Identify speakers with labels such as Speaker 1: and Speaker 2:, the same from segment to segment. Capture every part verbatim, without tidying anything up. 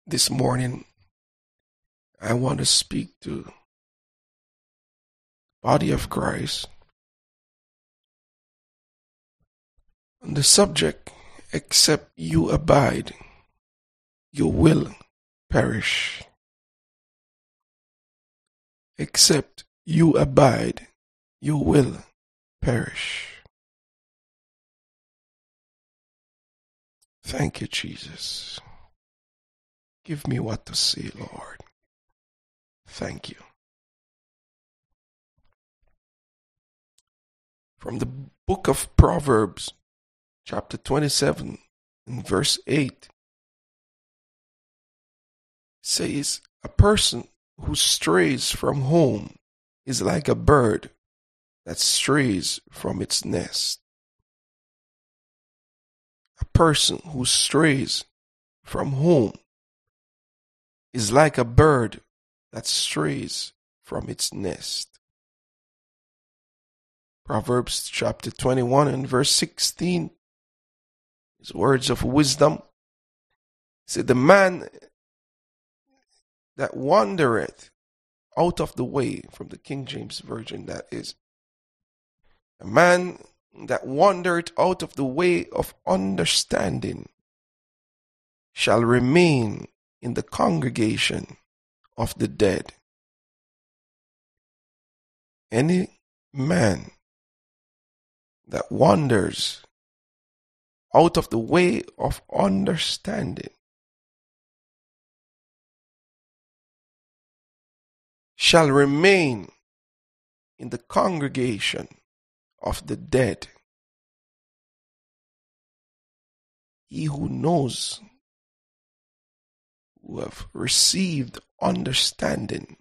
Speaker 1: This morning, I want to speak to the body of Christ on the subject, except you abide, you will perish. Except you abide, you will perish. Thank you, Jesus. Give me what to say, Lord. Thank you. From the book of Proverbs, chapter twenty-seven, and verse eight, says, a person who strays from home is like a bird that strays from its nest. A person who strays from home is like a bird that strays from its nest. Proverbs chapter twenty-one and verse sixteen is words of wisdom. It said, the man that wandereth out of the way, from the King James Version, that is, a man that wandereth out of the way of understanding shall remain in the congregation of the dead. Any man that wanders out of the way of understanding shall remain in the congregation of the dead. He who knows, who have received understanding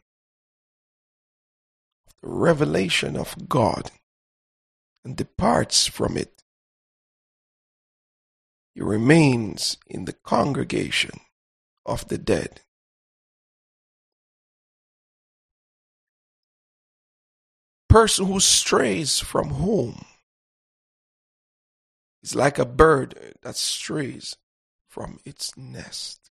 Speaker 1: of the revelation of God and departs from it, he remains in the congregation of the dead. Person who strays from home is like a bird that strays from its nest.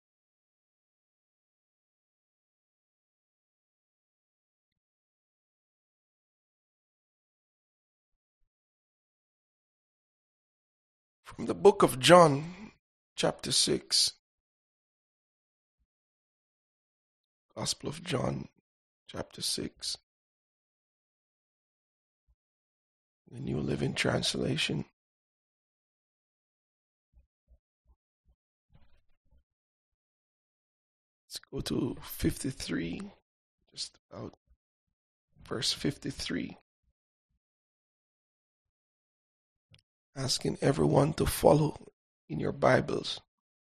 Speaker 1: From the book of John, chapter six, Gospel of John, chapter six, the New Living Translation. Let's go to fifty-three, just about verse fifty-three. Asking everyone to follow in your Bibles.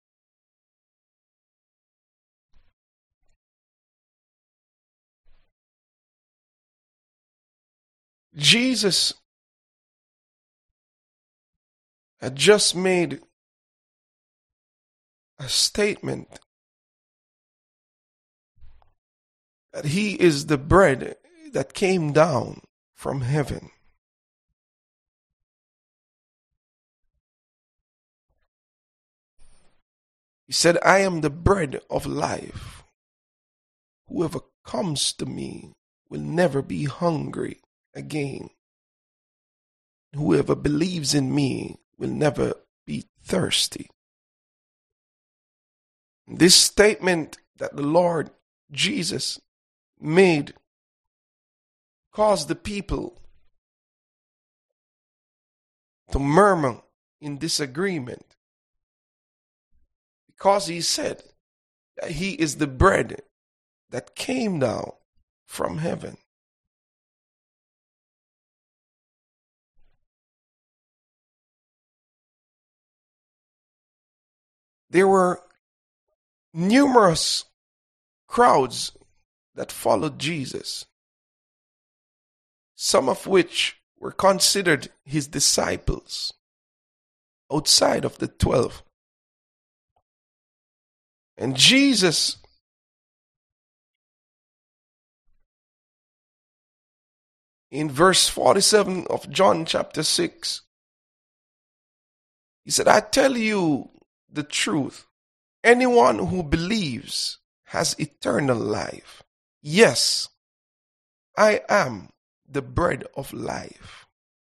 Speaker 1: Jesus had just made a statement that he is the bread that came down from heaven. He said, I am the bread of life. Whoever comes to me will never be hungry again. Whoever believes in me will never be thirsty. This statement that the Lord Jesus made caused the people to murmur in disagreement, because he said that he is the bread that came down from heaven. There were numerous crowds that followed Jesus, some of which were considered his disciples outside of the twelve. And Jesus in verse forty-seven of John chapter six, he said, I tell you the truth. anyone who believes has eternal life. Yes, I am the bread of life.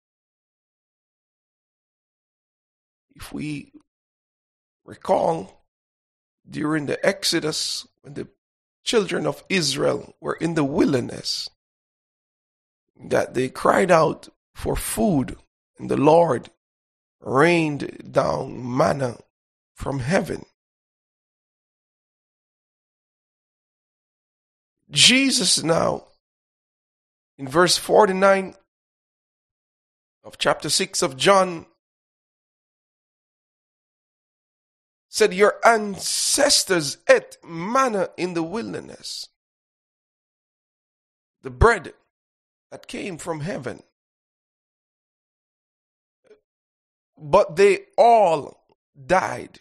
Speaker 1: If we recall, during the Exodus, when the children of Israel were in the wilderness, that they cried out for food, and the Lord rained down manna from heaven. Jesus now, in verse forty-nine of chapter six of John, said, your ancestors ate manna in the wilderness, the bread that came from heaven. But they all died.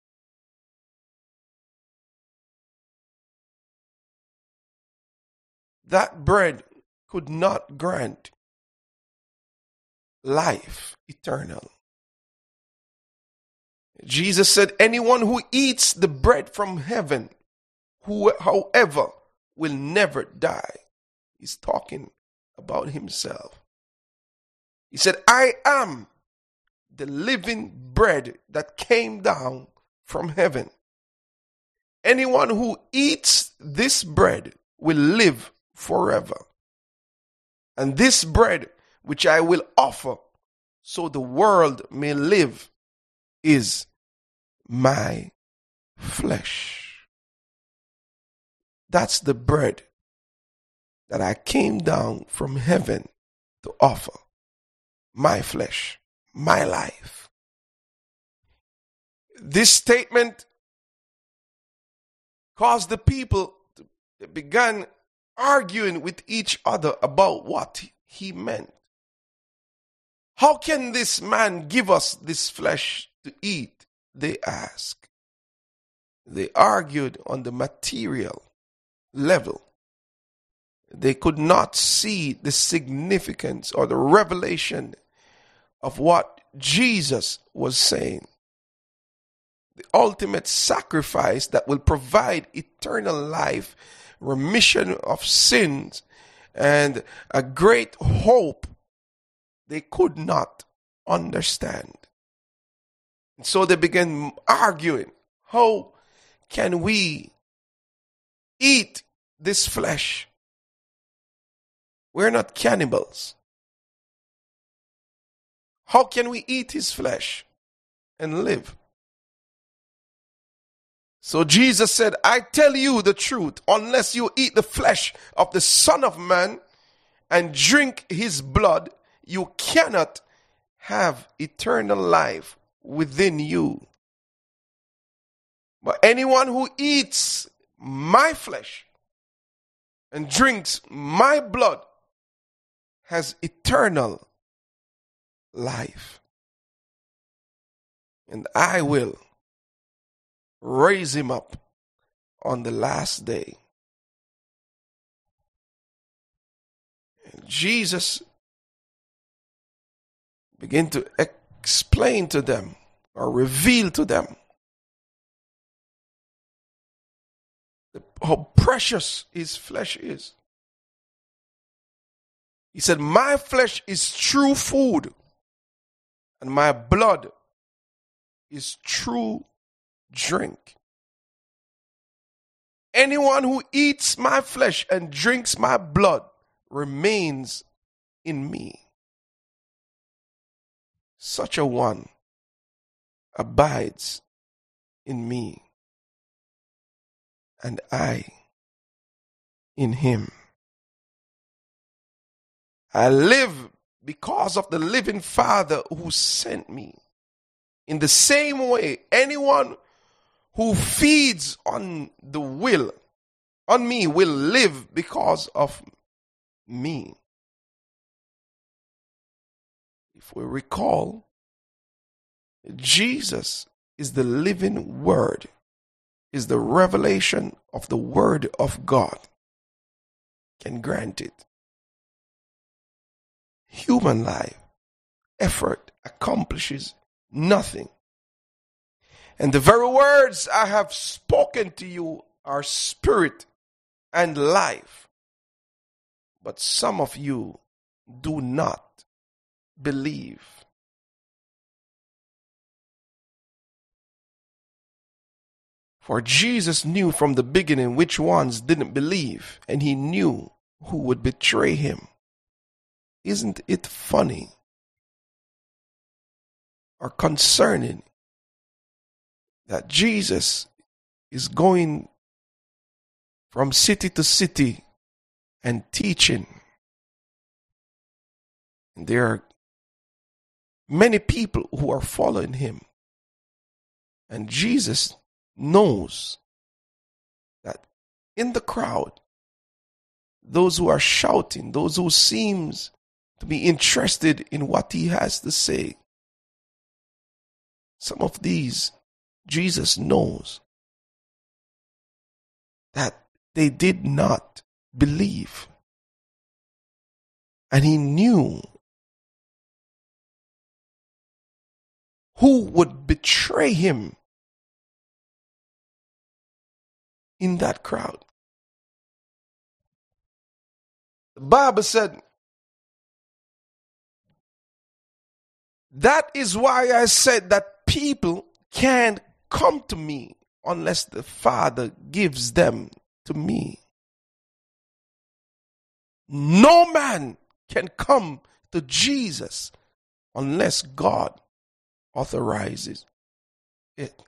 Speaker 1: That bread could not grant life eternal. Jesus said, anyone who eats the bread from heaven, who, however, will never die. He's talking about himself. He said, I am the living bread that came down from heaven. Anyone who eats this bread will live forever. And this bread which I will offer so the world may live is my flesh. That's the bread that I came down from heaven to offer. My flesh, my life. This statement caused the people to they began arguing with each other about what he meant. How can this man give us this flesh to eat? They asked. They argued on the material level. They could not see the significance or the revelation of what Jesus was saying. The ultimate sacrifice that will provide eternal life, remission of sins, and a great hope, they could not understand. And so they began arguing, how can we eat this flesh? We're not cannibals. How can we eat his flesh and live? So Jesus said, I tell you the truth, unless you eat the flesh of the Son of Man and drink his blood, you cannot have eternal life within you. But anyone who eats my flesh and drinks my blood has eternal life. And I will raise him up on the last day. And Jesus began to explain to them or reveal to them the, how precious his flesh is. He said, my flesh is true food and my blood is true drink. Anyone who eats my flesh and drinks my blood remains in me. Such a one abides in me, and I in him. I live because of the living Father who sent me. In the same way, anyone who feeds on the will, on me, will live because of me. If we recall, Jesus is the living word, is the revelation of the word of God. Can grant it. Human life, effort accomplishes nothing. And the very words I have spoken to you are spirit and life. But some of you do not believe. For Jesus knew from the beginning which ones didn't believe, and he knew who would betray him. Isn't it funny or concerning that Jesus is going from city to city and teaching? And there are many people who are following him. And Jesus knows that in the crowd, those who are shouting, those who seems to be interested in what he has to say, some of these, Jesus knows that they did not believe. And he knew who would betray him in that crowd. The Bible said, that is why I said that people can't come to me unless the Father gives them to me. No man can come to Jesus unless God authorizes it.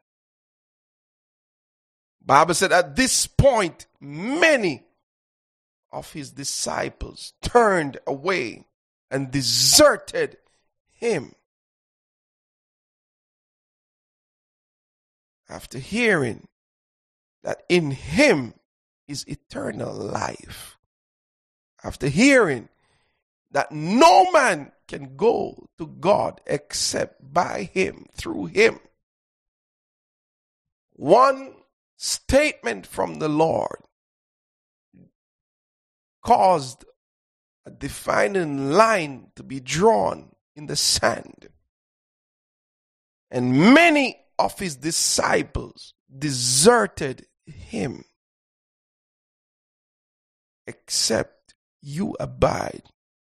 Speaker 1: Bible said at this point, many of his disciples turned away and deserted him. After hearing that in him is eternal life. After hearing that no man can go to God except by him, through him. One statement from the Lord caused a defining line to be drawn in the sand. And many of his disciples deserted him. Except you abide.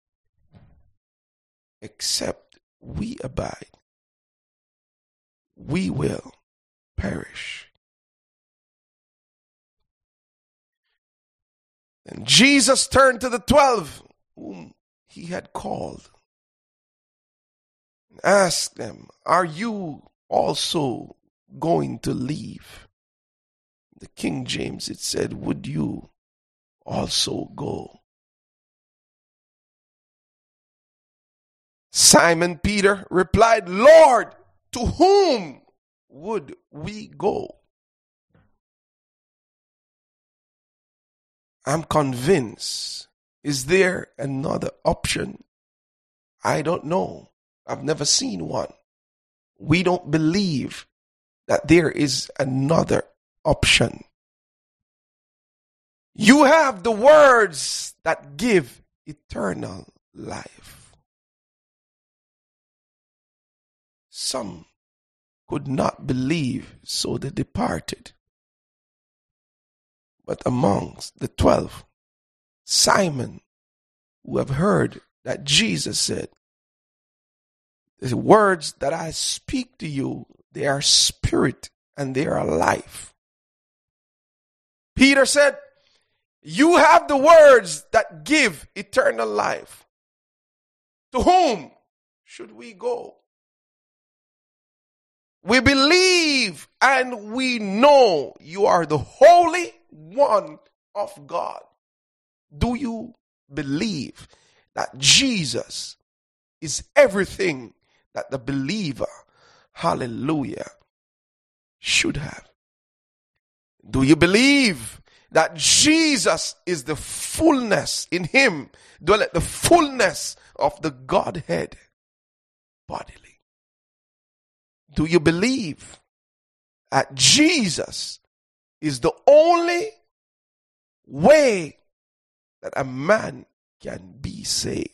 Speaker 1: Except we abide. We will perish. And Jesus turned to the twelve whom he had called and asked them, are you also going to leave? The King James, it said, would you also go? Simon Peter replied, Lord, to whom would we go? I'm convinced. Is there another option? I don't know. I've never seen one. We don't believe that there is another option. You have the words that give eternal life. Some could not believe, so they departed. But amongst the twelve, Simon, who have heard that Jesus said, the words that I speak to you, they are spirit and they are life. Peter said, you have the words that give eternal life. To whom should we go? We believe and we know you are the Holy One of God. Do you believe that Jesus is everything that the believer, hallelujah, should have? Do you believe that Jesus is the fullness in him, dwelleth the fullness of the Godhead bodily? Do you believe that Jesus is the only way that a man can be saved?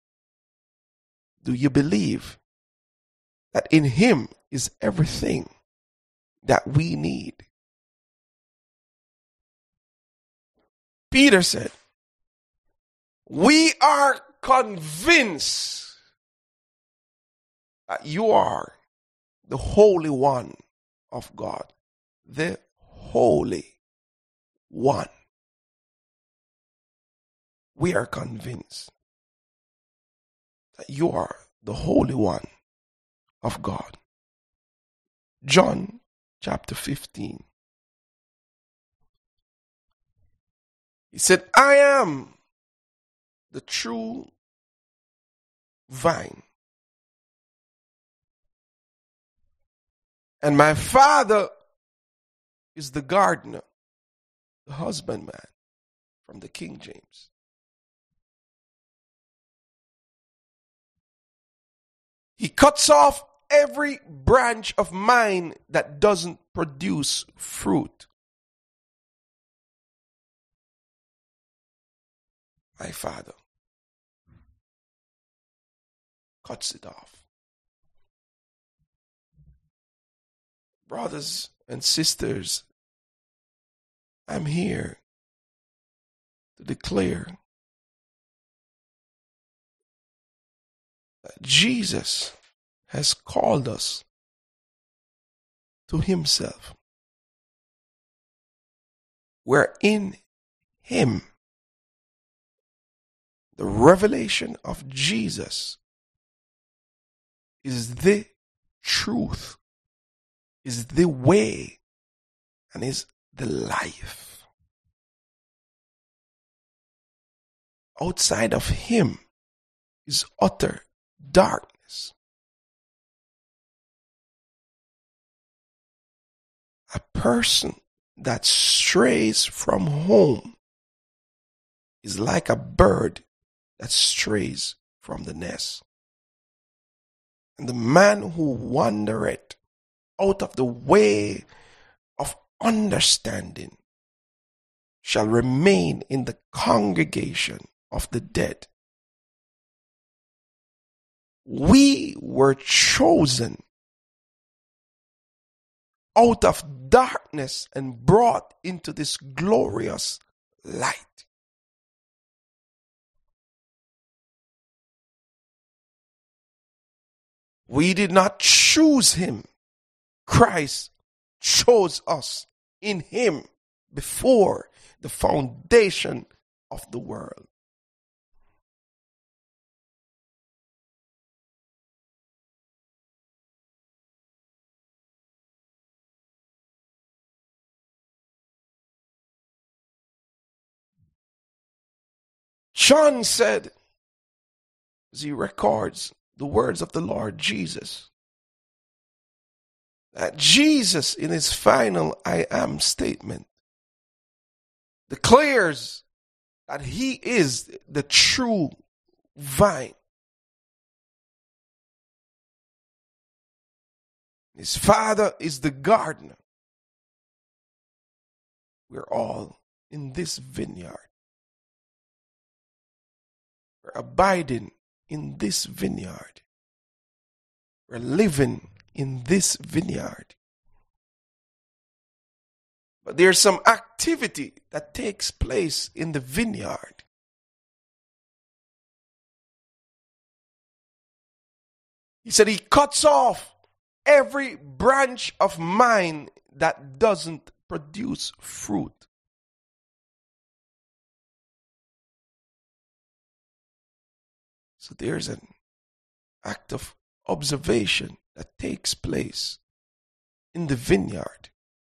Speaker 1: Do you believe that in him is everything that we need. Peter said, we are convinced that you are the Holy One of God. The Holy One. We are convinced that you are the Holy One of God. John chapter fifteen. He said, I am the true vine, and my Father is the gardener, the husbandman, from the King James. He cuts off every branch of mine that doesn't produce fruit. My Father cuts it off. Brothers and sisters, I'm here to declare that Jesus has called us to himself. We're in him. The revelation of Jesus is the truth, is the way, and is the life. Outside of him is utter darkness. A person that strays from home is like a bird that strays from the nest. And the man who wandereth out of the way of understanding shall remain in the congregation of the dead. We were chosen out of darkness and brought into this glorious light. We did not choose him. Christ chose us in him before the foundation of the world. John said, as he records the words of the Lord Jesus, that Jesus, in his final I am statement, declares that he is the true vine. His Father is the gardener. We're all in this vineyard. We're abiding in this vineyard. We're living in this vineyard. But there's some activity that takes place in the vineyard. He said he cuts off every branch of mine that doesn't produce fruit. So there's an act of observation that takes place in the vineyard.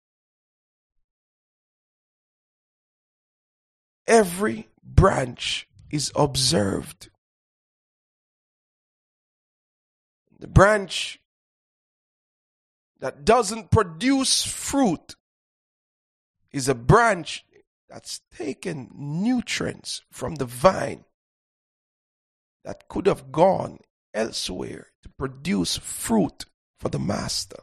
Speaker 1: Every branch is observed. The branch that doesn't produce fruit is a branch that's taken nutrients from the vine that could have gone elsewhere to produce fruit for the master.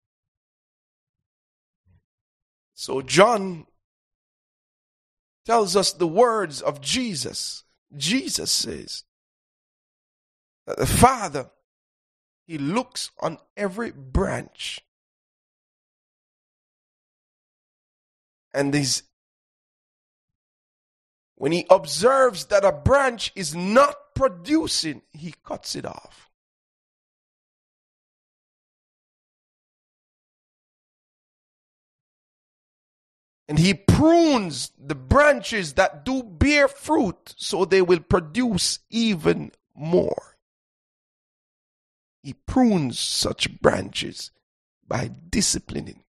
Speaker 1: So John tells us the words of Jesus. Jesus says that the Father, he looks on every branch And these, when he observes that a branch is not producing, he cuts it off. And he prunes the branches that do bear fruit so they will produce even more. He prunes such branches by disciplining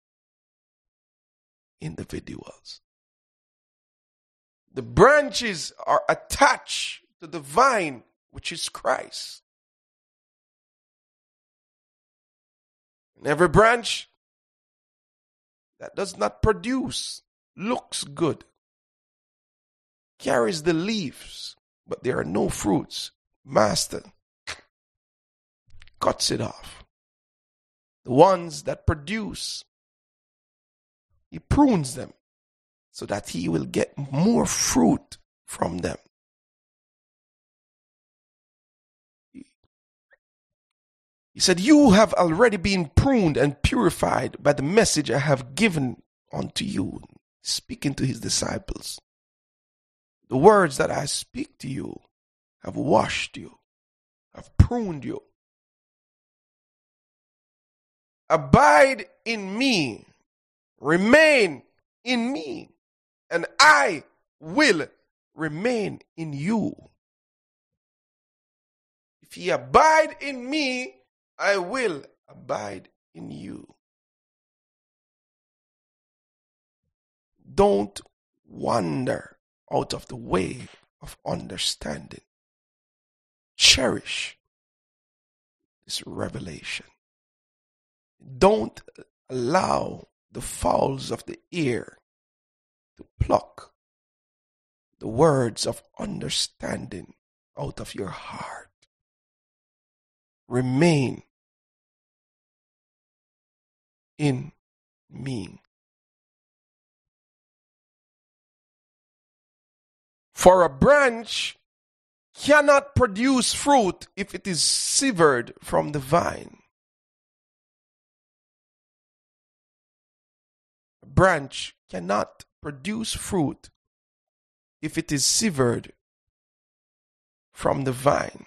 Speaker 1: individuals. The branches are attached to the vine, which is Christ. And every branch that does not produce, looks good, carries the leaves, but there are no fruits, Master cuts it off. The ones that produce, he prunes them so that he will get more fruit from them. He said, you have already been pruned and purified by the message I have given unto you. Speaking to his disciples. The words that I speak to you have washed you, have pruned you. Abide in me, remain in me, and I will remain in you. If ye abide in me, I will abide in you. Don't wander out of the way of understanding. Cherish this revelation. Don't allow the fowls of the air to pluck the words of understanding out of your heart. Remain in me. For a branch cannot produce fruit if it is severed from the vine. A branch cannot produce fruit if it is severed from the vine.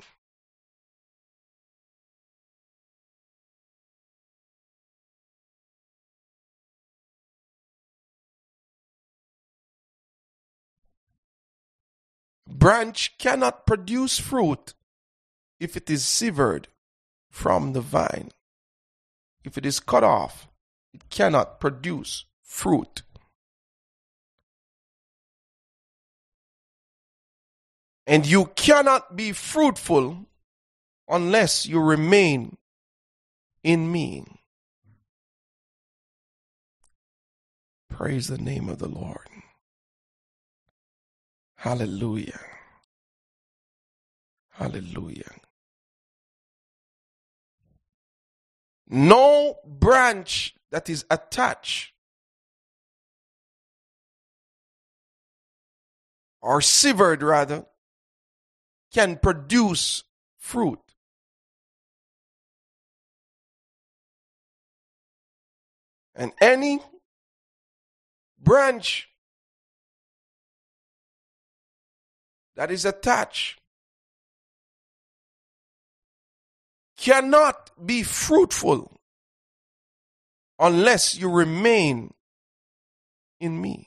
Speaker 1: Branch cannot produce fruit if it is severed from the vine. If it is cut off, it cannot produce fruit. And you cannot be fruitful unless you remain in me. Praise the name of the Lord. Hallelujah. Hallelujah. No branch that is attached or severed rather can produce fruit. And any branch that is attached cannot be fruitful unless you remain in me.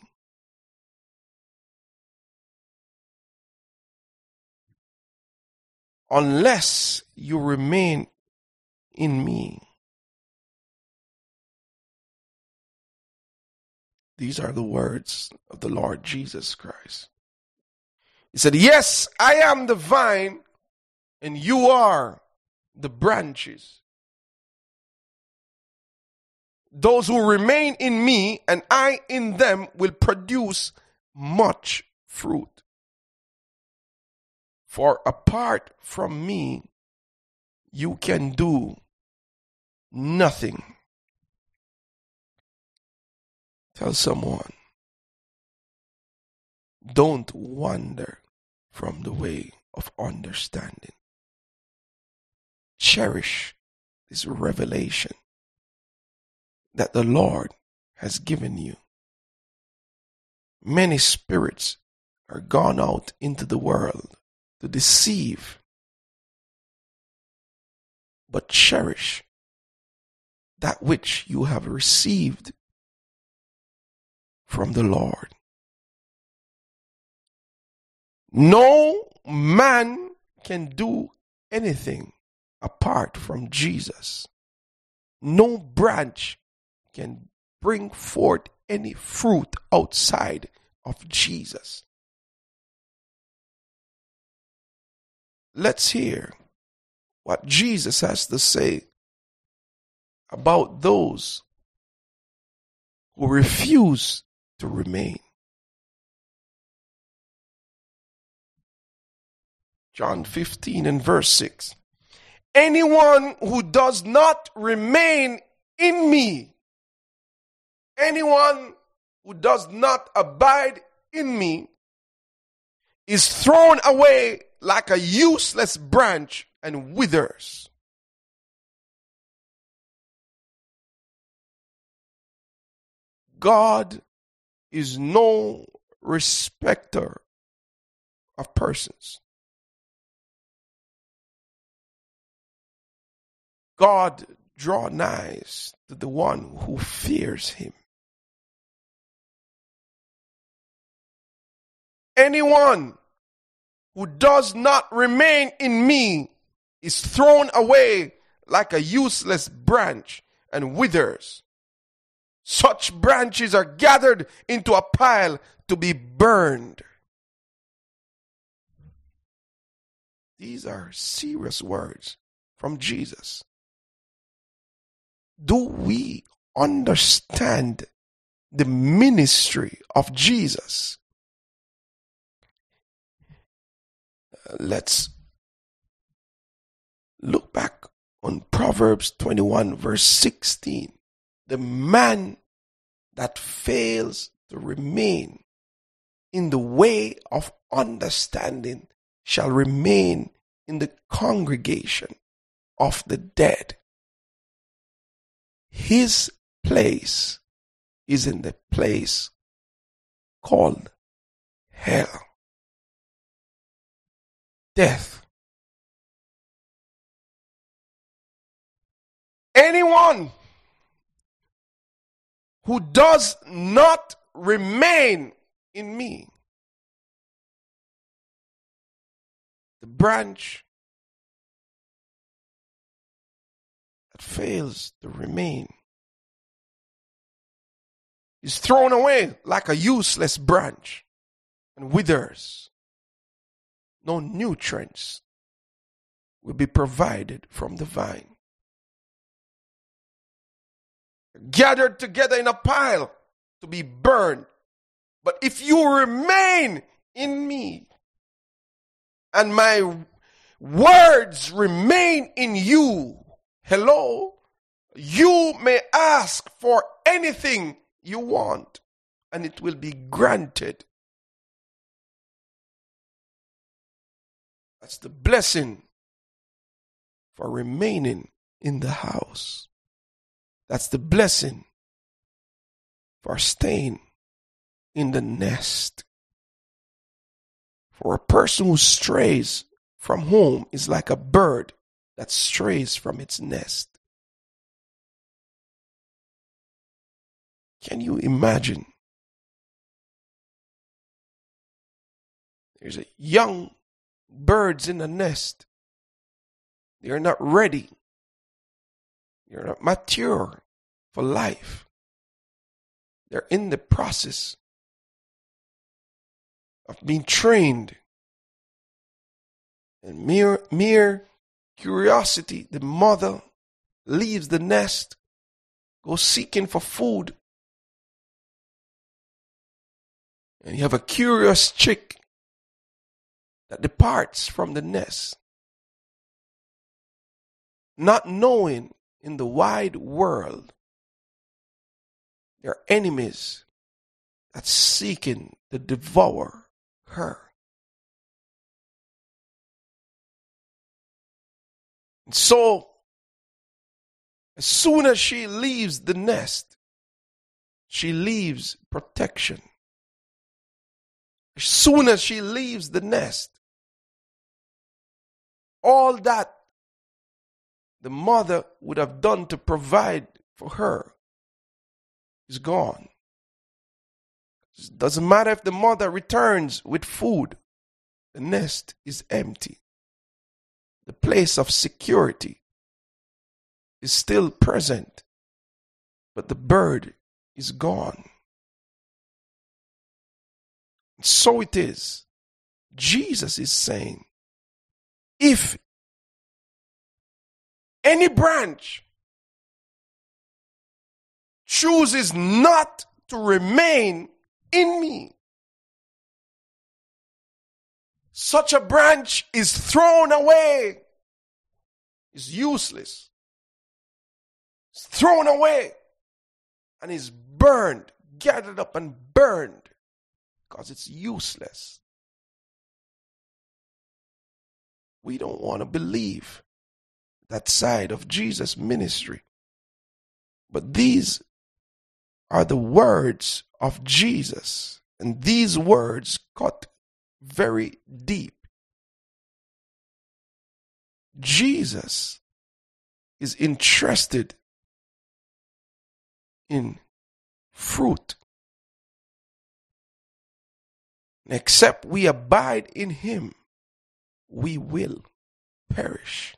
Speaker 1: Unless you remain in me. These are the words of the Lord Jesus Christ. He said, yes, I am the vine and you are the branches. Those who remain in me and I in them will produce much fruit. For apart from me, you can do nothing. Tell someone, don't wander from the way of understanding. Cherish this revelation that the Lord has given you. Many spirits are gone out into the world to deceive, but cherish that which you have received from the Lord. No man can do anything apart from Jesus. No branch can bring forth any fruit outside of Jesus. Let's hear what Jesus has to say about those who refuse to remain. John fifteen and verse six. Anyone who does not remain in me, anyone who does not abide in me, is thrown away like a useless branch and withers. God is no respecter of persons. God draw nigh to the one who fears him. Anyone who does not remain in me is thrown away like a useless branch and withers. Such branches are gathered into a pile to be burned. These are serious words from Jesus. Do we understand the ministry of Jesus? Uh, let's look back on Proverbs twenty-one, verse sixteen. The man that fails to remain in the way of understanding shall remain in the congregation of the dead. His place is in the place called hell. Death. Anyone who does not remain in me, the branch that fails to remain is thrown away like a useless branch and withers. No nutrients will be provided from the vine. Gathered together in a pile to be burned. But if you remain in me and my words remain in you, hello, you may ask for anything you want and it will be granted. That's the blessing for remaining in the house. That's the blessing for staying in the nest. For a person who strays from home is like a bird that strays from its nest. Can you imagine? There's a young birds in the nest. They're not ready. They're not mature for life. They're in the process of being trained. And mere, mere curiosity, the mother leaves the nest, goes seeking for food. And you have a curious chick that departs from the nest, not knowing in the wide world there are enemies that's seeking to devour her. And so, as soon as she leaves the nest, she leaves protection. As soon as she leaves the nest, all that the mother would have done to provide for her is gone. It doesn't matter if the mother returns with food, the nest is empty. The place of security is still present, but the bird is gone. So it is. Jesus is saying, if any branch chooses not to remain in me, such a branch is thrown away, is useless, is thrown away, and is burned, gathered up and burned, because it's useless. We don't want to believe that side of Jesus' ministry. But these are the words of Jesus. And these words cut very deep. Jesus is interested in fruit. And except we abide in him, we will perish.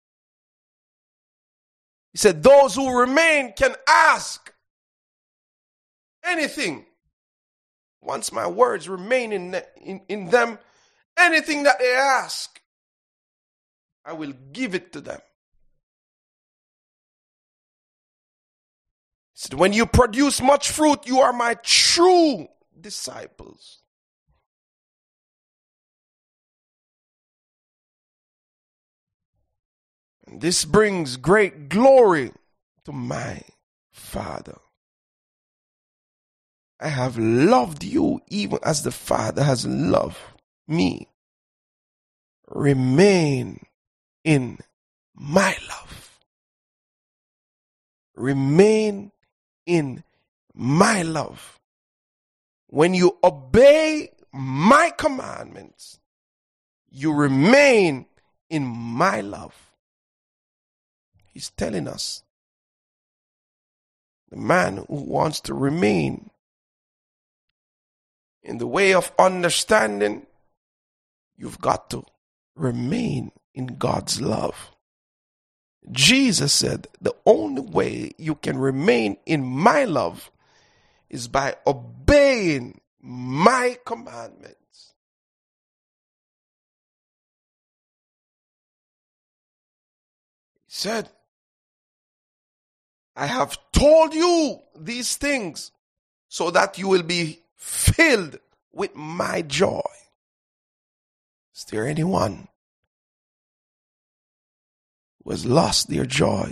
Speaker 1: He said, those who remain can ask anything. Once my words remain in, in, in them, anything that they ask, I will give it to them. He said, when you produce much fruit, you are my true disciples. And this brings great glory to my Father. I have loved you even as the Father has loved me. Remain in my love. Remain in my love. When you obey my commandments, you remain in my love. He's telling us, the man who wants to remain in the way of understanding, you've got to remain in God's love. Jesus said, the only way you can remain in my love is by obeying my commandments. He said, I have told you these things so that you will be filled with my joy. Is there anyone who has lost their joy?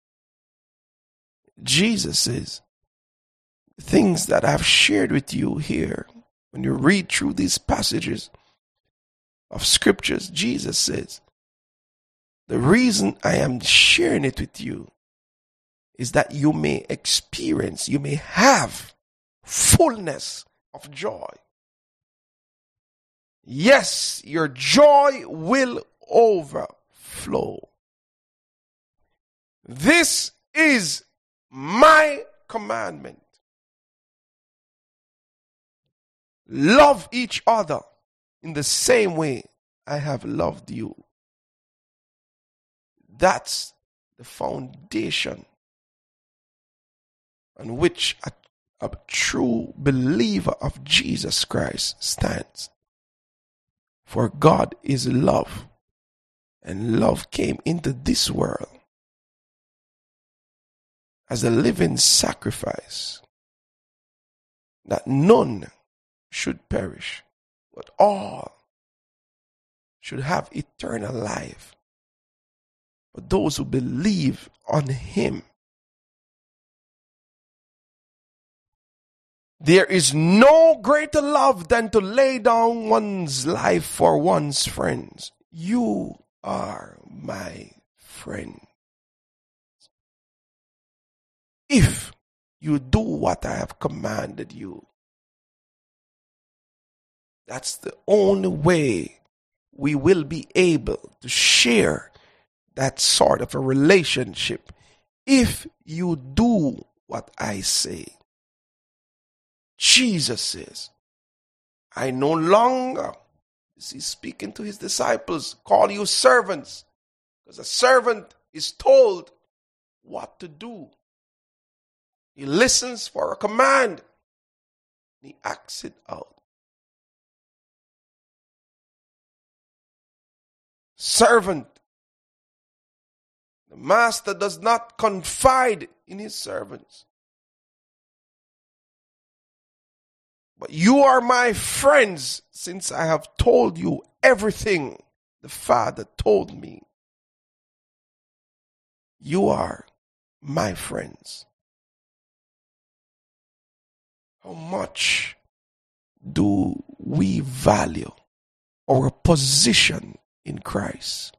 Speaker 1: Jesus says, the things that I've shared with you here, when you read through these passages of scriptures, Jesus says, the reason I am sharing it with you is that you may experience, you may have fullness of joy. Yes, your joy will overflow. This is my commandment. Love each other in the same way I have loved you. That's the foundation on which a, a true believer of Jesus Christ stands. For God is love, and love came into this world as a living sacrifice, that none should perish, but all should have eternal life. But those who believe on him, there is no greater love than to lay down one's life for one's friends. You are my friend. If you do what I have commanded you. That's the only way we will be able to share that sort of a relationship. If you do what I say, Jesus says, I no longer, he's speaking to his disciples, call you servants, because a servant is told what to do. He listens for a command. He acts it out. Servant. The master does not confide in his servants. But you are my friends, since I have told you everything the Father told me. You are my friends. How much do we value our position in Christ?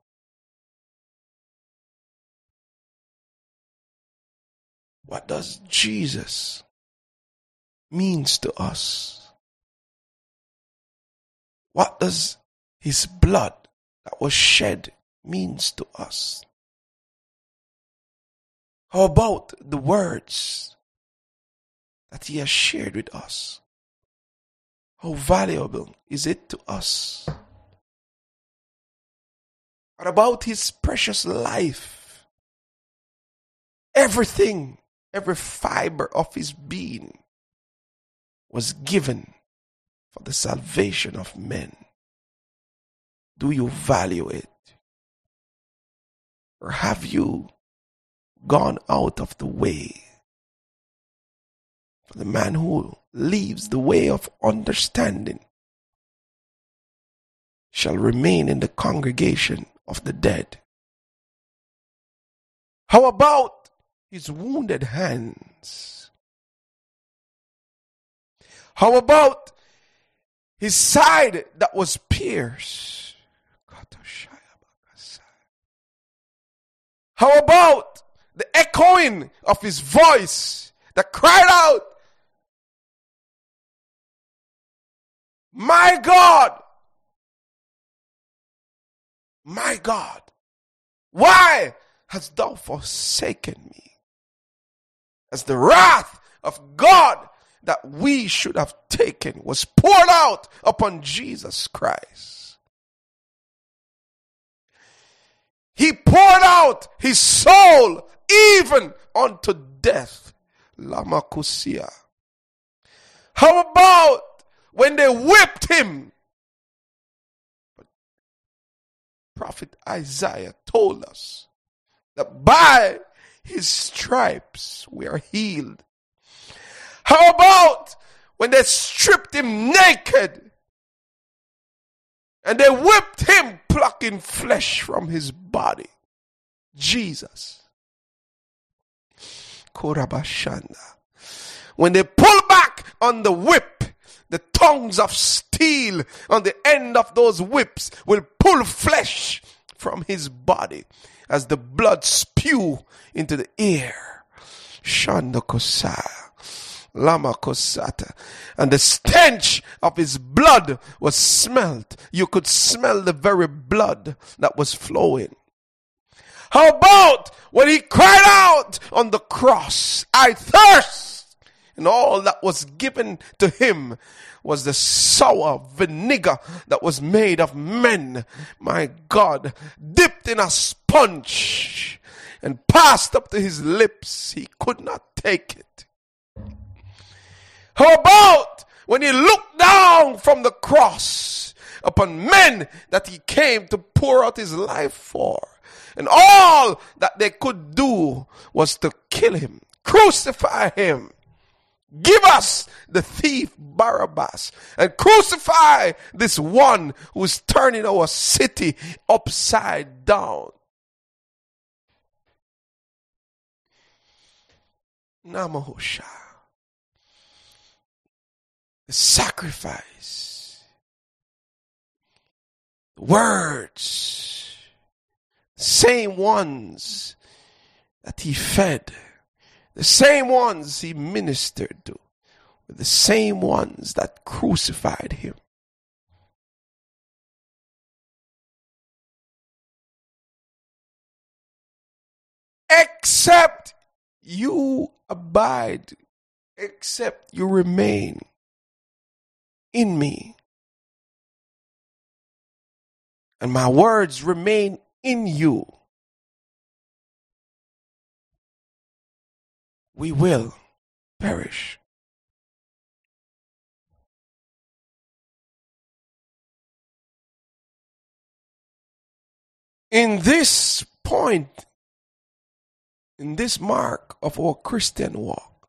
Speaker 1: What does Jesus means to us? What does his blood that was shed means to us? How about the words that he has shared with us? How valuable is it to us? What about his precious life? Everything, every fiber of his being was given for the salvation of men. Do you value it? Or have you gone out of the way? For the man who leaves the way of understanding shall remain in the congregation of the dead. How about his wounded hands? How about his side that was pierced? How about the echoing of his voice that cried out, my God, my God, why hast thou forsaken me? As the wrath of God that we should have taken was poured out upon Jesus Christ. He poured out his soul even unto death. Lamakusia. How about when they whipped him? Prophet Isaiah told us that by his stripes we are healed. How about when they stripped him naked and they whipped him, plucking flesh from his body? Jesus. Korabashanda. When they pull back on the whip, the tongues of steel on the end of those whips will pull flesh from his body as the blood spew into the air. Shanda Kosaya. Lama Kosata. And the stench of his blood was smelt. You could smell the very blood that was flowing. How about when he cried out on the cross, I thirst? And all that was given to him was the sour vinegar that was made of men, my God, dipped in a sponge and passed up to his lips. He could not take it. How about when he looked down from the cross upon men that he came to pour out his life for, and all that they could do was to kill him, crucify him. Give us the thief Barabbas and crucify this one who is turning our city upside down. Namahosha. The sacrifice, the words, the same ones that he fed, the same ones he ministered to, were the same ones that crucified him. Except you abide, except you remain in me, and my words remain in you, we will perish. In this point, in this mark of our Christian walk,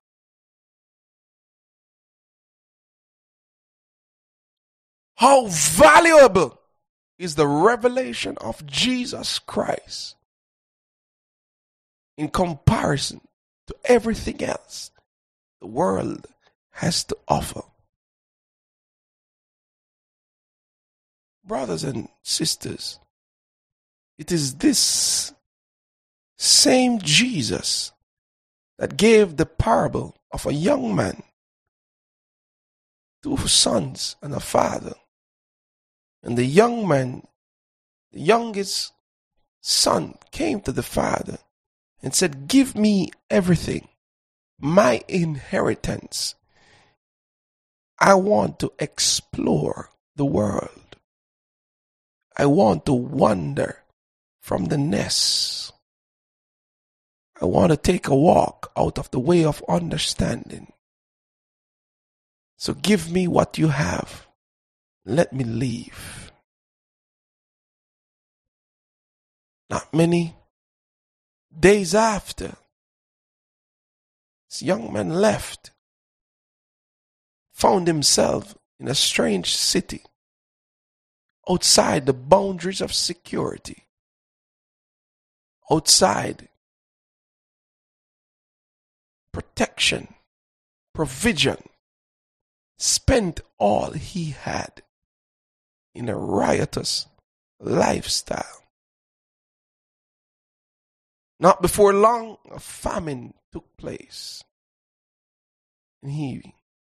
Speaker 1: how valuable is the revelation of Jesus Christ in comparison to everything else the world has to offer. Brothers and sisters, it is this same Jesus that gave the parable of a young man, two sons and a father. And the young man, the youngest son, came to the father and said, "Give me everything, my inheritance. I want to explore the world. I want to wander from the nest. I want to take a walk out of the way of understanding. So give me what you have. Let me leave." Not many days after, this young man left, found himself in a strange city, outside the boundaries of security, outside protection, provision, spent all he had in a riotous lifestyle. Not before long, a famine took place, and he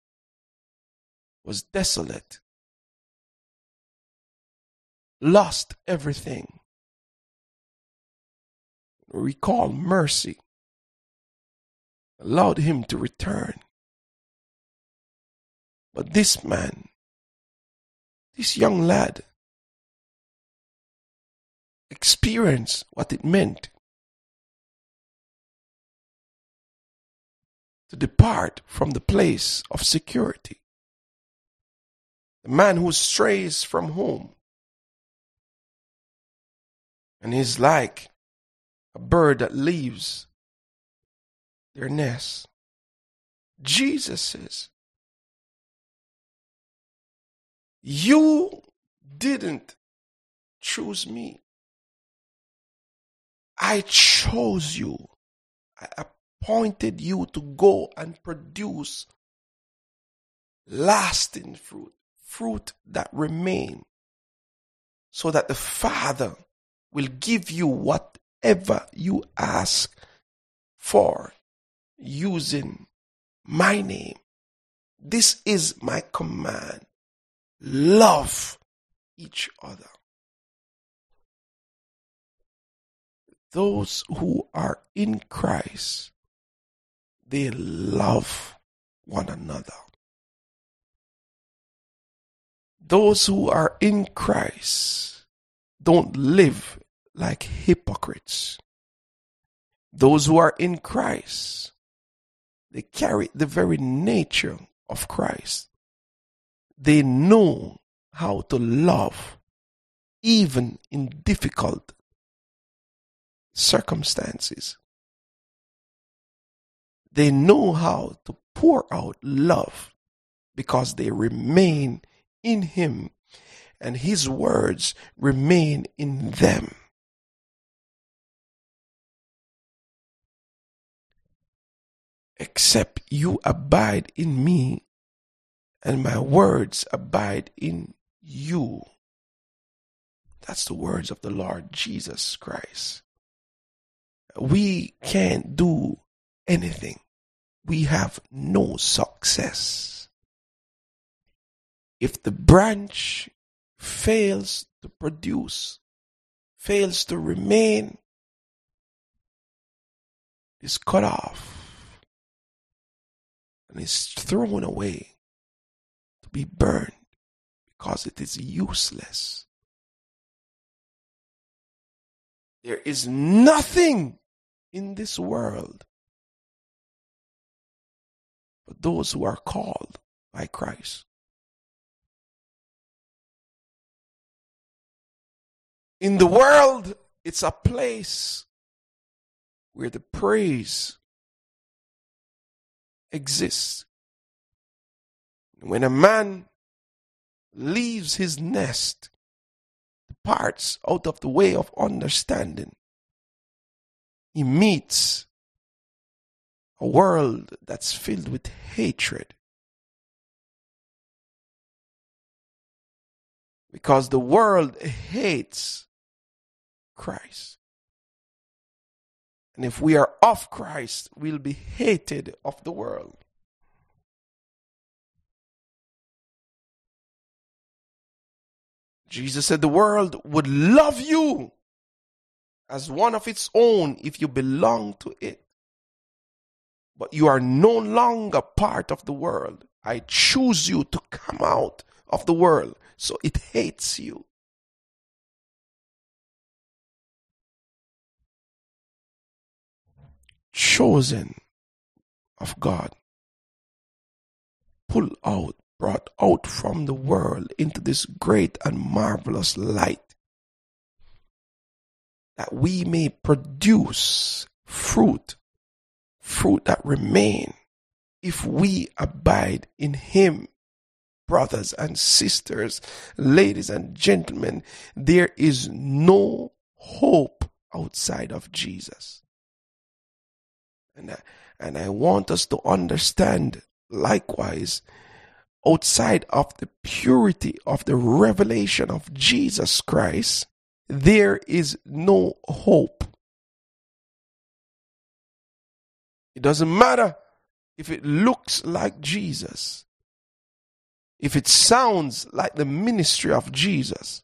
Speaker 1: was desolate, lost everything. Recall mercy allowed him to return. But this man, this young lad, experienced what it meant to depart from the place of security. The man who strays from home and is like a bird that leaves their nest. Jesus says, "You didn't choose me. I chose you. I appointed you to go and produce lasting fruit, fruit that remain, so that the Father will give you whatever you ask for using my name. This is my command. Love each other." Those who are in Christ, they love one another. Those who are in Christ don't live like hypocrites. Those who are in Christ, they carry the very nature of Christ. They know how to love even in difficult circumstances. They know how to pour out love because they remain in Him and His words remain in them. Except you abide in me and my words abide in you. That's the words of the Lord Jesus Christ. We can't do anything. We have no success. If the branch fails to produce, fails to remain, is cut off and is thrown away to be burned because it is useless. There is nothing in this world for those who are called by Christ. In the world, it's a place where the praise exists. When a man leaves his nest, departs out of the way of understanding, he meets a world that's filled with hatred. Because the world hates Christ. And if we are of Christ, we'll be hated of the world. Jesus said the world would love you as one of its own if you belong to it. But you are no longer part of the world. I choose you to come out of the world, so it hates you. Chosen of God, pulled out, brought out from the world into this great and marvelous light, that we may produce fruit, fruit that remain if we abide in him. Brothers and sisters, ladies and gentlemen, there is no hope outside of Jesus. And I, and I want us to understand likewise, outside of the purity of the revelation of Jesus Christ, there is no hope. It doesn't matter if it looks like Jesus, if it sounds like the ministry of Jesus,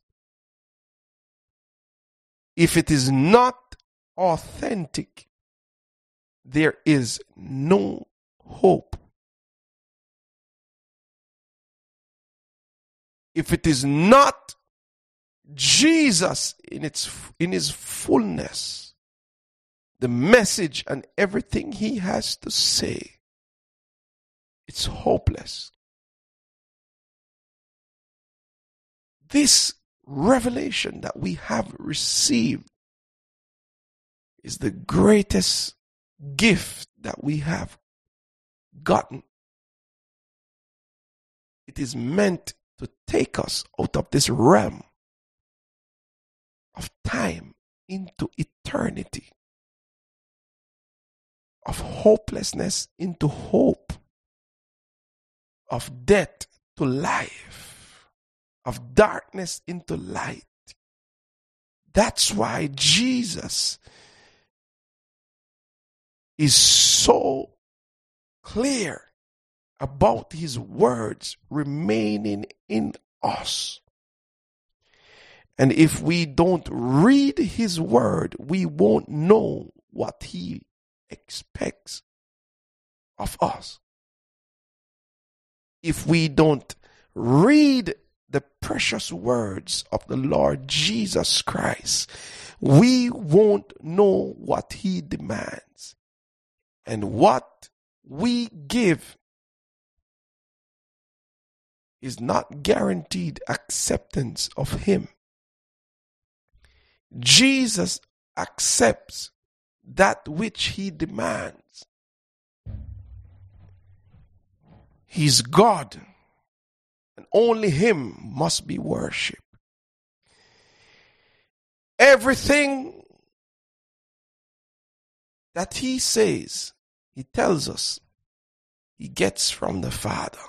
Speaker 1: if it is not authentic, there is no hope. If it is not Jesus in its in his fullness, the message and everything he has to say, it's hopeless. This revelation that we have received is the greatest gift that we have gotten. It is meant to take us out of this realm of time into eternity, of hopelessness into hope, of death to life, of darkness into light. That's why Jesus is so clear about his words remaining in us. And if we don't read his word, we won't know what he expects of us. If we don't read the precious words of the Lord Jesus Christ, we won't know what he demands. And what we give is not guaranteed acceptance of him. Jesus accepts that which he demands. He's God, and only him must be worshipped. Everything that he says, he tells us, he gets from the Father.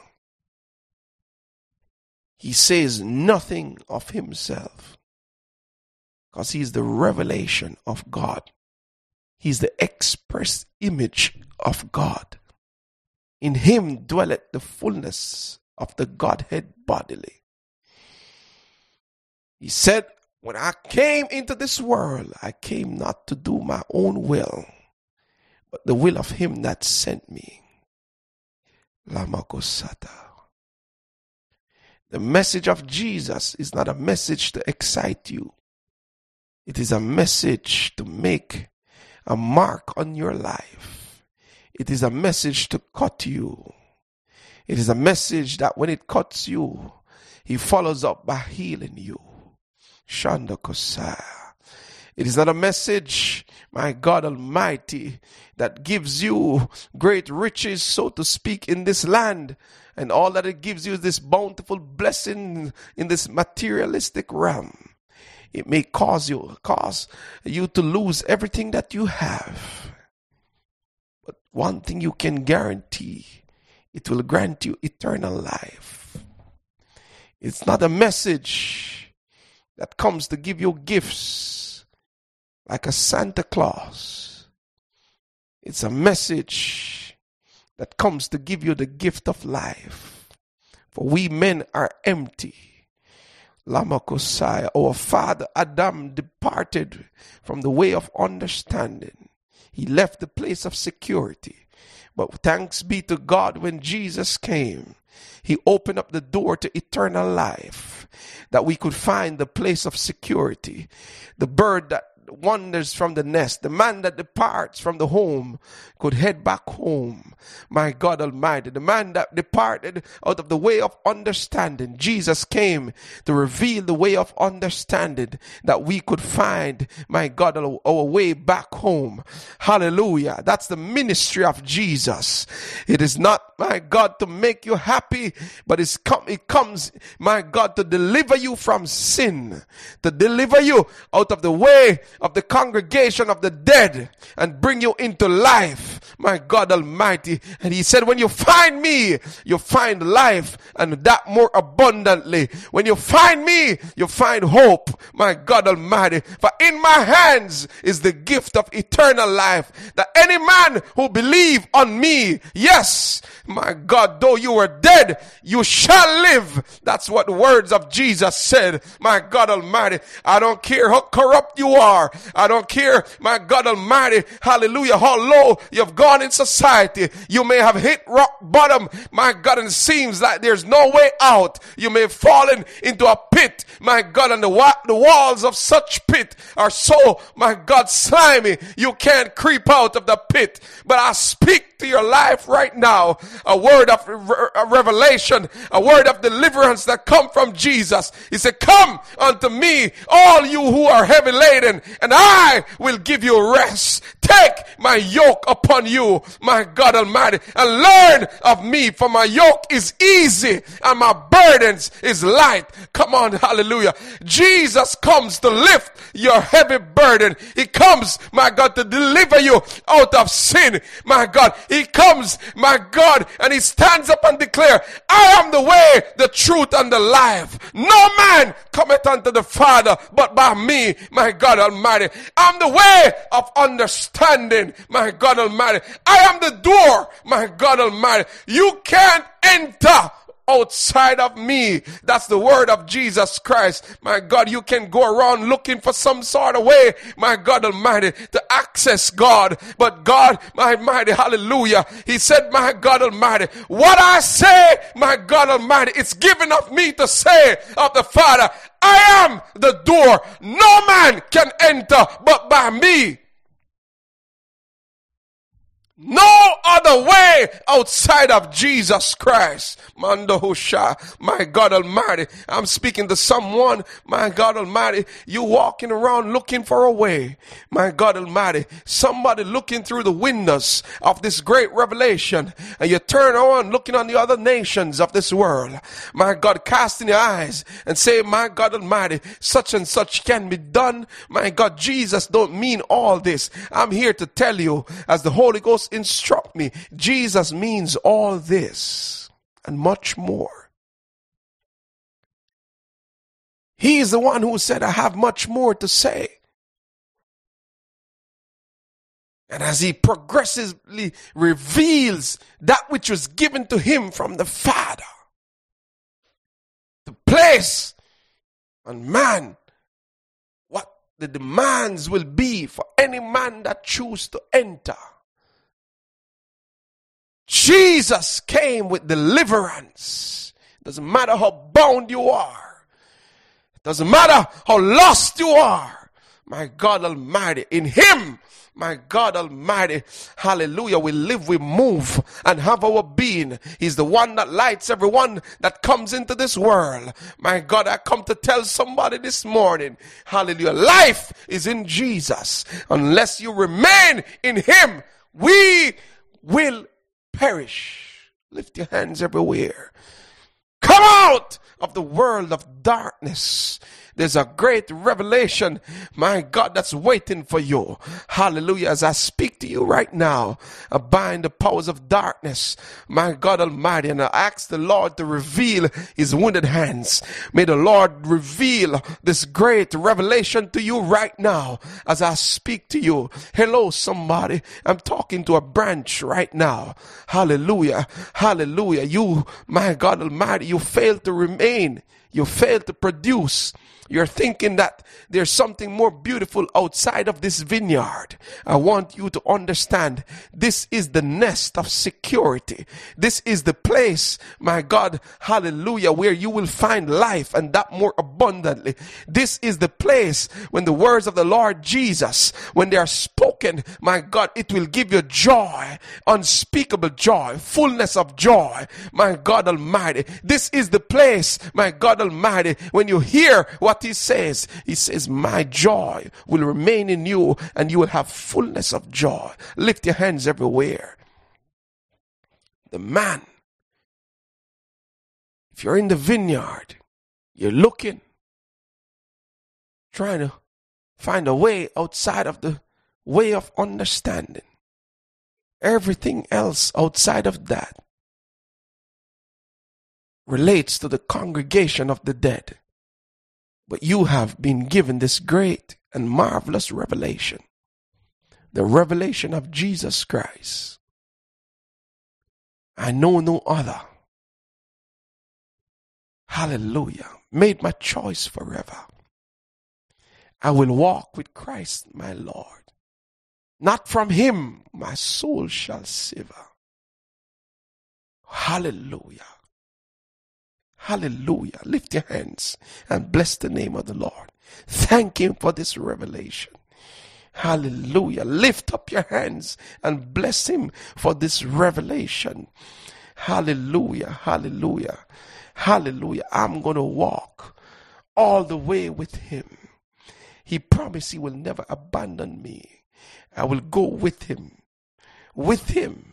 Speaker 1: He says nothing of himself, because he's the revelation of God. He's the express image of God. In him dwelleth the fullness of the Godhead bodily. He said, when I came into this world, I came not to do my own will, but the will of him that sent me. Lamakosata. The message of Jesus is not a message to excite you. It is a message to make a mark on your life. It is a message to cut you. It is a message that when it cuts you, he follows up by healing you. Shanda Kosaya. It is not a message, my God Almighty, that gives you great riches, so to speak, in this land. And all that it gives you is this bountiful blessing in this materialistic realm. It may cause you, cause you to lose everything that you have. But one thing you can guarantee, it will grant you eternal life. It's not a message that comes to give you gifts like a Santa Claus. It's a message that comes to give you the gift of life. For we men are empty. Lamakosai, our father Adam departed from the way of understanding. He left the place of security. But thanks be to God, when Jesus came, he opened up the door to eternal life, that we could find the place of security. The bird that wanders from the nest, the man that departs from the home could head back home. My God Almighty, the man that departed out of the way of understanding, Jesus came to reveal the way of understanding, that we could find, my God, our way back home. Hallelujah. That's the ministry of Jesus. It is not, my God, to make you happy, but it's come, it comes, my God, to deliver you from sin, to deliver you out of the way of the congregation of the dead and bring you into life, my God Almighty. And he said, when you find me, you find life, and that more abundantly. When you find me, you find hope, my God Almighty. For in my hands is the gift of eternal life, that any man who believe on me, yes, my God, though you were dead, you shall live. That's what the words of Jesus said, my God Almighty. I don't care how corrupt you are. I don't care, my God Almighty, hallelujah, how low you've gone in society. You may have hit rock bottom, my God, and it seems like there's no way out. You may have fallen into a pit, my God, and the, wa- the walls of such pit are so, my God, slimy, you can't creep out of the pit. But I speak to your life right now, a word of re- a revelation, a word of deliverance that come from Jesus. He said, come unto me, all you who are heavy laden, and I will give you rest. Take my yoke upon you, my God Almighty, and learn of me, for my yoke is easy and my burdens is light. Come on, hallelujah. Jesus comes to lift your heavy burden. He comes, my God, to deliver you out of sin. My God, he comes, my God, and he stands up and declares, I am the way, the truth, and the life. No man cometh unto the Father but by me, my God Almighty. I'm the way of understanding, my God Almighty. I am the door, my God Almighty. You can't enter outside of me. That's the word of Jesus Christ. My God, you can go around looking for some sort of way, my God Almighty, to access God. But God, my mighty, hallelujah, he said, my God Almighty, what I say, my God Almighty, it's given of me to say of the Father, I am the door. No man can enter but by me. No other way outside of Jesus Christ. Mandahusha, my God Almighty. I'm speaking to someone, my God Almighty. You walking around looking for a way, my God Almighty. Somebody looking through the windows of this great revelation, and you turn around looking on the other nations of this world, my God, casting your eyes and say, my God Almighty, such and such can be done. My God, Jesus don't mean all this. I'm here to tell you, as the Holy Ghost instruct me, Jesus means all this and much more. He is the one who said, I have much more to say. And as he progressively reveals that which was given to him from the Father, to place on man what the demands will be for any man that choose to enter. Jesus came with deliverance. Doesn't matter how bound you are. Doesn't matter how lost you are. My God Almighty, in Him, my God Almighty, hallelujah, we live, we move, and have our being. He's the one that lights everyone that comes into this world. My God, I come to tell somebody this morning, hallelujah, life is in Jesus. Unless you remain in Him, we will perish. Lift your hands everywhere. Come out of the world of darkness. There's a great revelation, my God, that's waiting for you. Hallelujah. As I speak to you right now, I bind the powers of darkness, my God Almighty, and I ask the Lord to reveal His wounded hands. May the Lord reveal this great revelation to you right now as I speak to you. Hello, somebody. I'm talking to a branch right now. Hallelujah. Hallelujah. You, my God Almighty, you failed to remain. You failed to produce. You're thinking that there's something more beautiful outside of this vineyard. I want you to understand this is the nest of security. This is the place, my God, hallelujah, where you will find life, and that more abundantly. This is the place when the words of the Lord Jesus, when they are spoken, my God, it will give you joy, unspeakable joy, fullness of joy, my God Almighty. This is the place, my God Almighty, when you hear what He says. He says, my joy will remain in you, and you will have fullness of joy. Lift your hands everywhere. The man, if you're in the vineyard, you're looking, trying to find a way outside of the way of understanding. Everything else outside of that relates to the congregation of the dead. But you have been given this great and marvelous revelation. The revelation of Jesus Christ. I know no other. Hallelujah. Made my choice forever. I will walk with Christ my Lord. Not from Him my soul shall sever. Hallelujah. Hallelujah. Lift your hands and bless the name of the Lord. Thank Him for this revelation. Hallelujah. Lift up your hands and bless Him for this revelation. Hallelujah. Hallelujah. Hallelujah. I'm going to walk all the way with Him. He promised He will never abandon me. I will go with Him. With Him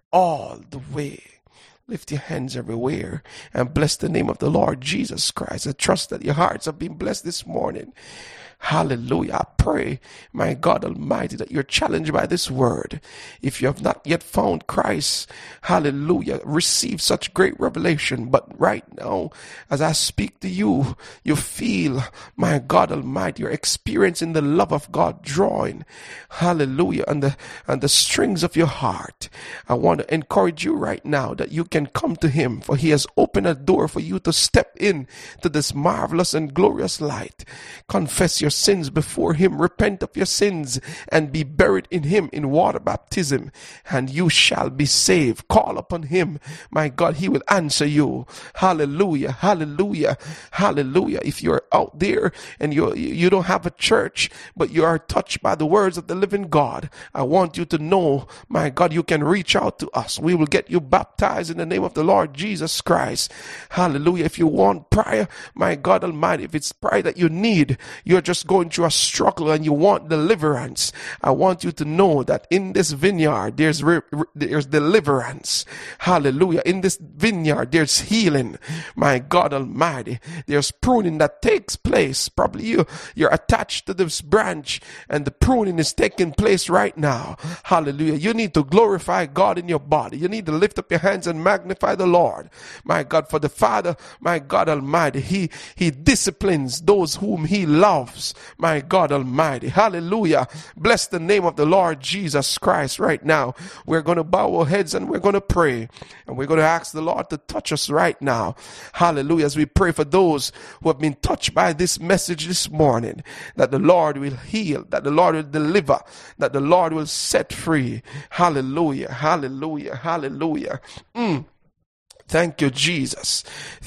Speaker 1: all the way. Lift your hands everywhere and bless the name of the Lord Jesus Christ. I trust that your hearts have been blessed this morning. Hallelujah. I pray, my God Almighty, that you're challenged by this word. If you have not yet found Christ, hallelujah, receive such great revelation. But right now, as I speak to you, you feel, my God Almighty, you're experiencing the love of God drawing, hallelujah, on the, on the strings of your heart. I want to encourage you right now that you can come to Him, for He has opened a door for you to step in to this marvelous and glorious light. Confess your sins before Him, repent of your sins, and be buried in Him in water baptism, and you shall be saved. Call upon Him, my God, He will answer you. Hallelujah, hallelujah, hallelujah. If you're out there and you you don't have a church, but you are touched by the words of the living God, I want you to know, my God, you can reach out to us. We will get you baptized in the name of the Lord Jesus Christ. Hallelujah. If you want prayer, my God Almighty, if it's prayer that you need, you're just going through a struggle and you want deliverance, I want you to know that in this vineyard there's re- re- there's deliverance. Hallelujah. In this vineyard there's healing. My God Almighty, there's pruning that takes place. Probably you you're attached to this branch and the pruning is taking place right now. Hallelujah. You need to glorify God in your body. You need to lift up your hands and magnify the Lord. My God, for the Father, my God Almighty, He He disciplines those whom He loves. Jesus, my God Almighty. Hallelujah. Bless the name of the Lord Jesus Christ right now. We're going to bow our heads and we're going to pray. And we're going to ask the Lord to touch us right now. Hallelujah. As we pray for those who have been touched by this message this morning, that the Lord will heal, that the Lord will deliver, that the Lord will set free. Hallelujah. Hallelujah. Hallelujah. Mm. Thank you, Jesus.